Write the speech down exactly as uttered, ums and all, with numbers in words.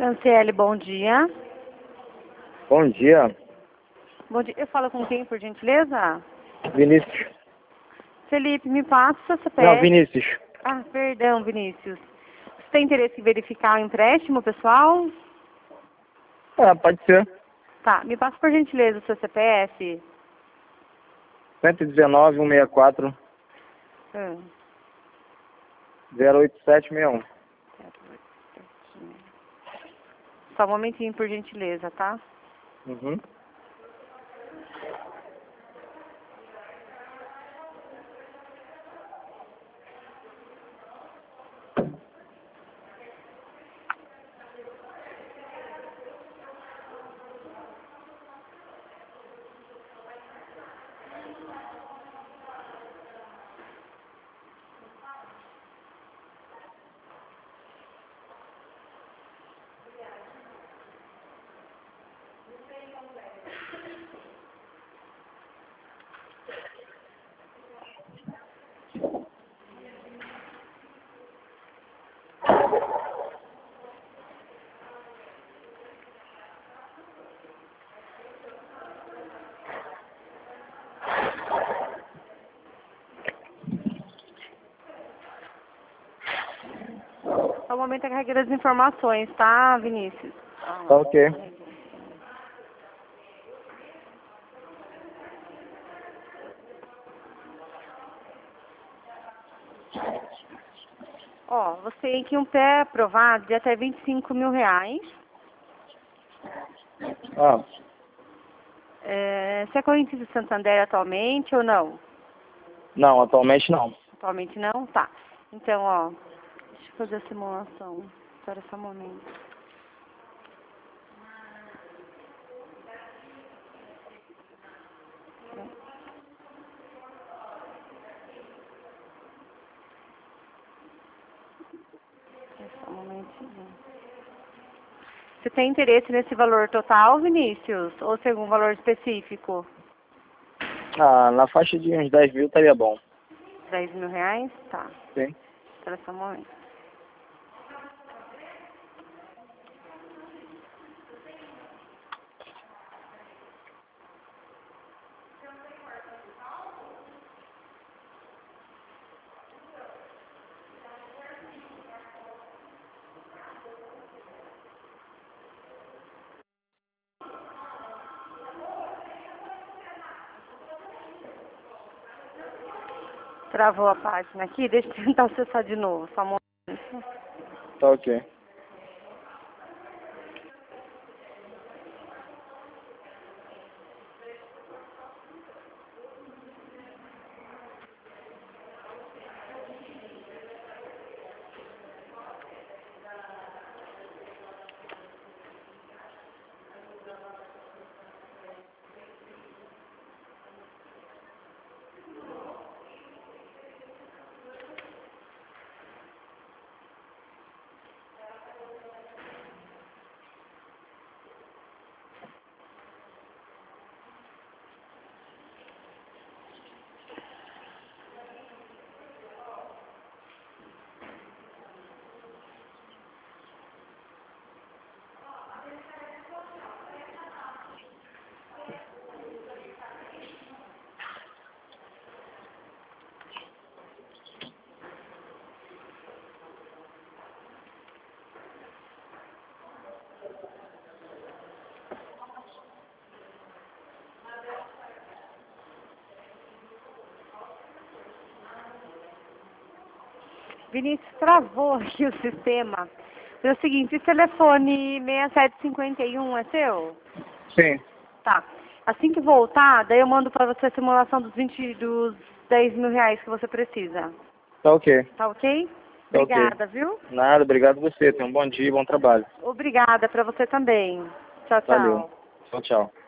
Anciele, bom dia. Bom dia. Bom dia. Eu falo com quem, por gentileza? Vinícius. Felipe, me passa o seu C P F. Não, Vinícius. Ah, perdão, Vinícius. Você tem interesse em verificar o empréstimo, pessoal? Ah, pode ser. Tá, me passa, por gentileza, o seu C P F. cento e dezenove, cento e sessenta e quatro, Ah. zero oito sete seis um. Só um momentinho, por gentileza, tá? Uhum. Só um momento, eu carreguei as informações, tá, Vinícius? Tá ok. Ó, você tem aqui um pé aprovado de até vinte e cinco mil reais. Ah, É, você é correntista do Santander atualmente ou não? não, atualmente não. Atualmente não? Tá. Então, ó, deixa eu fazer a simulação. Espera só um momento. Espera só um momentinho. Você tem interesse nesse valor total, Vinícius? Ou se algum valor específico? Ah, na faixa de uns dez mil estaria bom. dez mil reais? Tá. Sim. Espera só um momento. Travou a página aqui, deixa eu tentar acessar de novo, só um momento. Tá ok. Vinícius, travou aqui o sistema. É o seguinte, esse telefone seis sete cinco um é seu? Sim. Tá. Assim que voltar, daí eu mando pra você a simulação dos vinte, dos dez mil reais que você precisa. Tá ok. Tá ok? Tá ok. Obrigada, viu? Nada, obrigado a você. Tenha um bom dia e bom trabalho. Obrigada pra você também. Tchau, Valeu. tchau. Tchau, tchau.